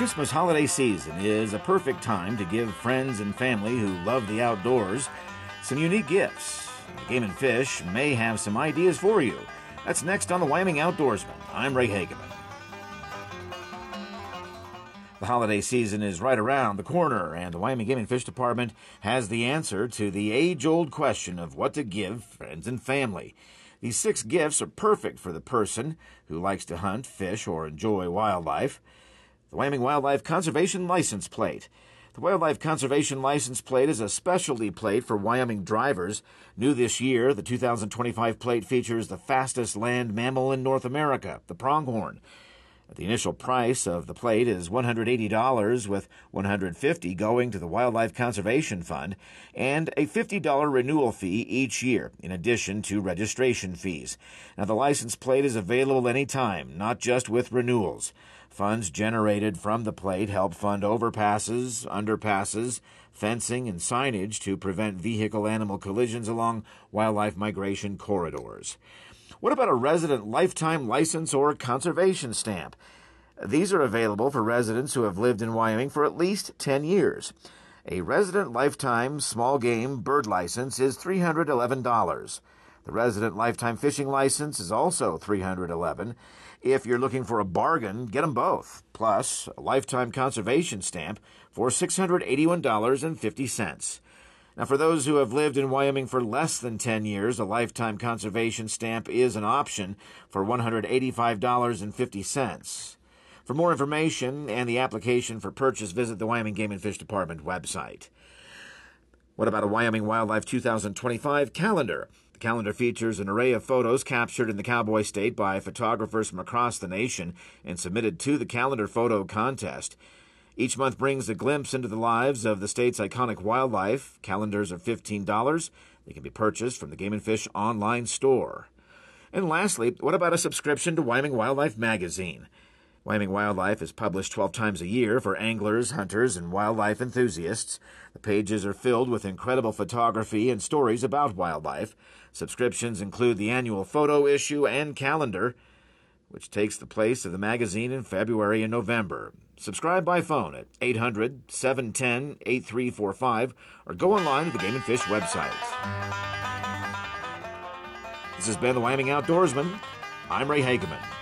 Christmas holiday season is a perfect time to give friends and family who love the outdoors some unique gifts. Game and Fish may have some ideas for you. That's next on The Wyoming Outdoorsman. I'm Ray Hageman. The holiday season is right around the corner, and the Wyoming Game and Fish Department has the answer to the age-old question of what to give friends and family. These 6 gifts are perfect for the person who likes to hunt, fish, or enjoy wildlife. The Wyoming Wildlife Conservation License Plate. The Wildlife Conservation License Plate is a specialty plate for Wyoming drivers. New this year, the 2025 plate features the fastest land mammal in North America, the pronghorn. The initial price of the plate is $180, with $150 going to the Wildlife Conservation Fund, and a $50 renewal fee each year, in addition to registration fees. Now, the license plate is available anytime, not just with renewals. Funds generated from the plate help fund overpasses, underpasses, fencing, and signage to prevent vehicle-animal collisions along wildlife migration corridors. What about a resident lifetime license or conservation stamp? These are available for residents who have lived in Wyoming for at least 10 years. A resident lifetime small game bird license is $311. The resident lifetime fishing license is also $311. If you're looking for a bargain, get them both, plus a lifetime conservation stamp for $681.50. Now, for those who have lived in Wyoming for less than 10 years, a lifetime conservation stamp is an option for $185.50. For more information and the application for purchase, visit the Wyoming Game and Fish Department website. What about a Wyoming Wildlife 2025 calendar? The calendar features an array of photos captured in the Cowboy State by photographers from across the nation and submitted to the calendar photo contest. Each month brings a glimpse into the lives of the state's iconic wildlife. Calendars are $15. They can be purchased from the Game and Fish online store. And lastly, what about a subscription to Wyoming Wildlife magazine? Wyoming Wildlife is published 12 times a year for anglers, hunters, and wildlife enthusiasts. The pages are filled with incredible photography and stories about wildlife. Subscriptions include the annual photo issue and calendar, which takes the place of the magazine in February and November. Subscribe by phone at 800-710-8345 or go online to the Game and Fish website. This has been the Wyoming Outdoorsman. I'm Ray Hageman.